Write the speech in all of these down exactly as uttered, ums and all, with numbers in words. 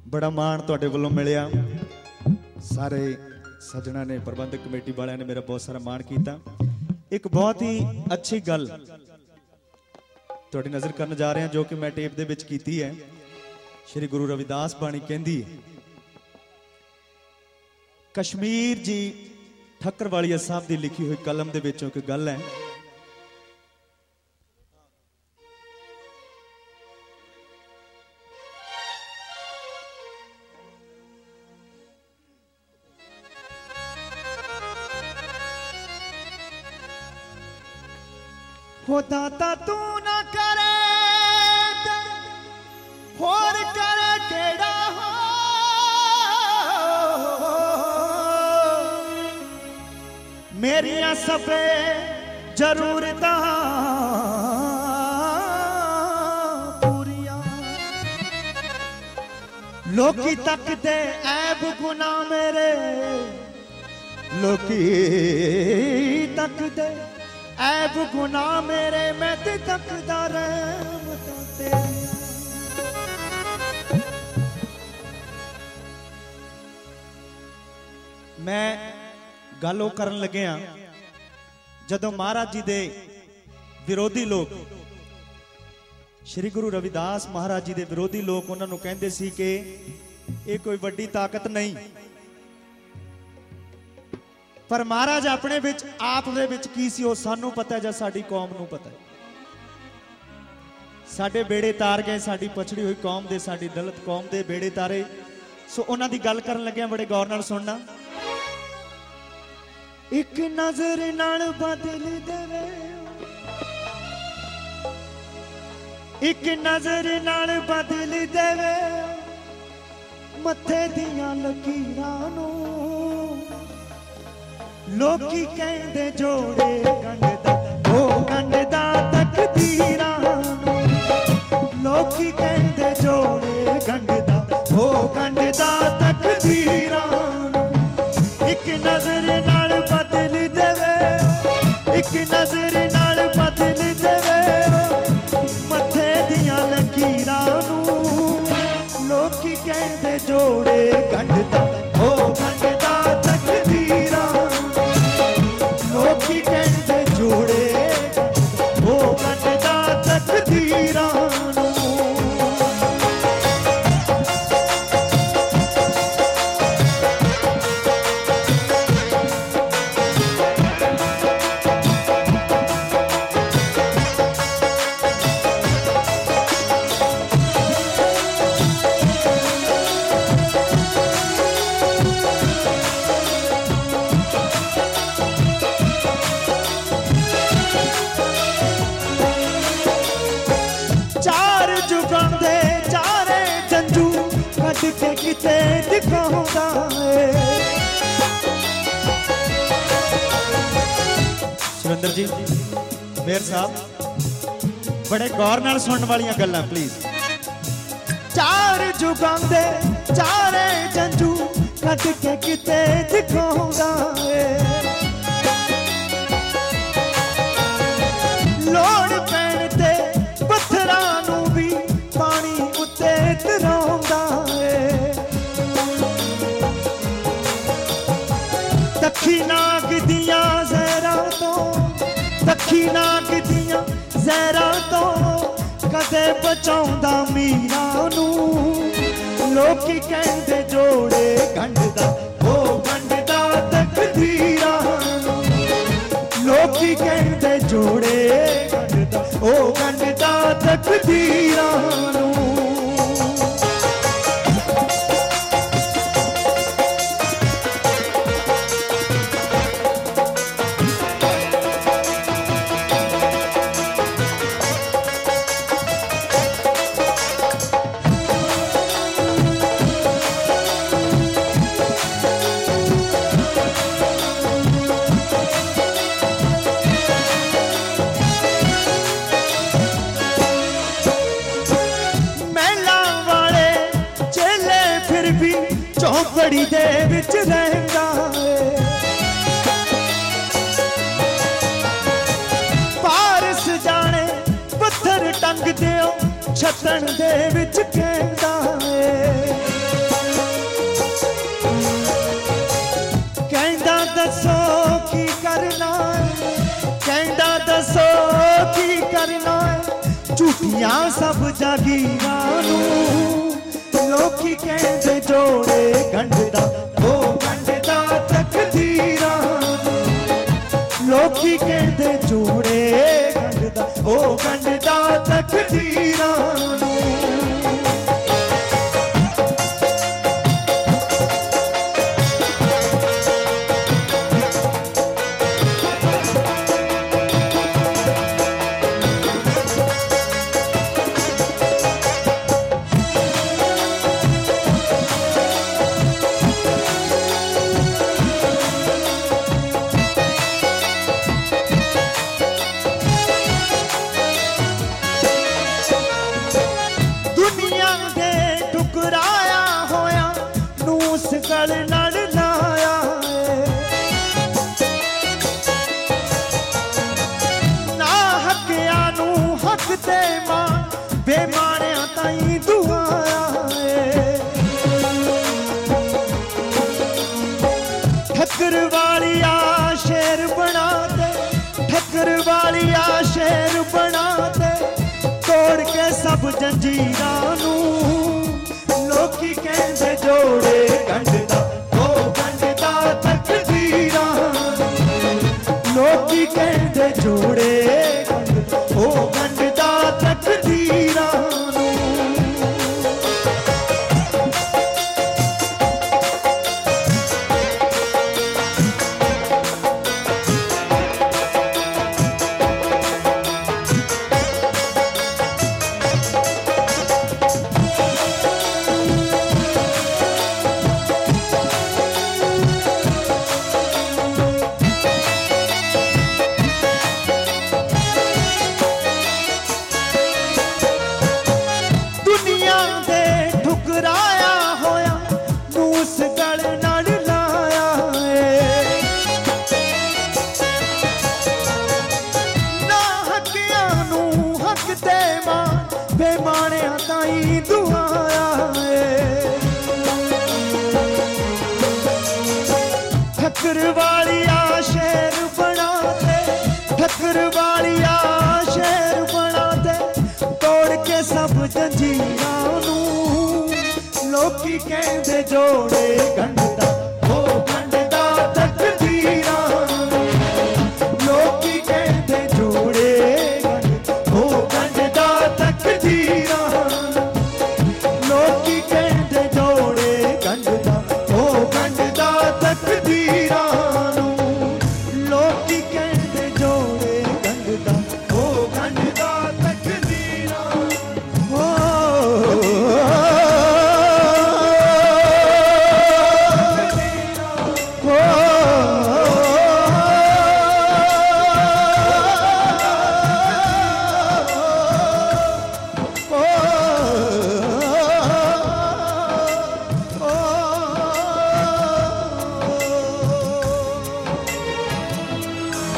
बड़ा मान तुहाडे वल्लों मिलिया। सारे सजना ने प्रबंधक कमेटी वाले ने मेरा बहुत सारा मान किया। एक बहुत ही अच्छी गल तुहाडी नज़र करन जा रहे हैं जो कि मैं टेप दे विच कीती है। श्री गुरु रविदास बाणी कहंदी है, कश्मीर जी ठक्करवालिया साहब की लिखी हुई कलम दे विचों एक गल है। हो दाता तू ना करे होर करे केड़ा हो, मेरिया सबे जरूरतां पूरियां। लोकी तकदे ऐब गुनाह मेरे, लोकी तकदे ऐब गुनाह मेरे, मैं ते तकदा रहमतां तेरियां। मैं गल वो करन लगे हाँ जदों महाराज जी दे विरोधी लोग, श्री गुरु रविदास महाराज जी दे विरोधी लोग उन्होंने कहते सी कि ये कोई वड्डी ताकत नहीं, पर महाराज अपने विच आप दे विच की सी, सानू पता है, साडी कौम नू पता है। साडे बेड़े तार गए, साडी पछड़ी हुई कौम दे, साडी दलित कौम दे बेड़े तारे। सो उन्हां दी गल करन लगे बड़े गौर नाल सुनना। एक नजर नाल बदल देवे, एक नजर नाल बदल देवे मथे दियां लकीरां नू। लोकी कहंदे जोड़े गंढदा ओ गंढदा तकदीरां नू। लोकी कहंदे जोड़े गंढदा ओ गंढदा तकदीरां नू। एक नजर नाल बदल देवे, एक नजर नाल बदल देवे मथे दियां लकीरां नू। लोकी कहंदे जोड़े गंढदा ओ गंढदा तकदीरां। लोकी कहंदे जोड़े ओ गंढदा तकदीरां। के किते दिखाऊंगा सुरेंद्र जी मेयर साहब बड़े गौर नाल सुनने वाली गल्लां प्लीज। चार जुगां दे चारे जंजू कट के किते दिखाऊंगा। लोड़ पैण ते पत्थरां नू भी पानी उत्ते तराउंदा। दखी नाग दियां ज़हरा तो, दखी नाग दियां ज़हरा तो कदे बचाउंदा मीरा नू। लोकी कहंदे जोड़े गंढदा ओ गंढदा तकदीरां नू। लोकी कहंदे जोड़े गंढदा ओ गंढदा तकदीरां नू। चौपड़ी दे विच रहंदा पारस जाने पत्थर टंग दियो छतन दे विच कहंदा। झूठियां सब जागीरां नूं लोकी कहंदे जोड़े गंढदा ओ गंढदा तकदीरां लोकी कहंदे जोड़े गंढदा ओ गंढदा तकदीरां गल लड़ लाया ना हकिया नू हक दे मां बेमानिया ताई दुआया ठक्कर वालिया शेर बना दे ठक्कर वालिया शेर बना दे तोड़ के सब जंजीरां नू लोकी कहंदे जोड़े गंढदा ओ गंढदा तकदीरां लोकी कहंदे जोड़े गंढदा ओ गंढदा तकदीरां बेमानिया ताई दुआया ठक्कर वालिया शेर बना दे ठक्कर वालिया शेर बना दे तोड़ के सब जंजीरां नू लोकी कहंदे जोड़े गंढदा ओ गंढदा तकदीरां लोकी कहंदे जोड़े ओ गंढदा तकदीरां लोकी कहंदे जोड़े गंढदा ओ गंढदा तकदीरां लोकी कहंदे जोड़े गंढदा ओ गंढदा तकदीरां ओ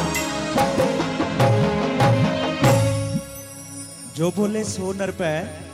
जो बोले सो नर पै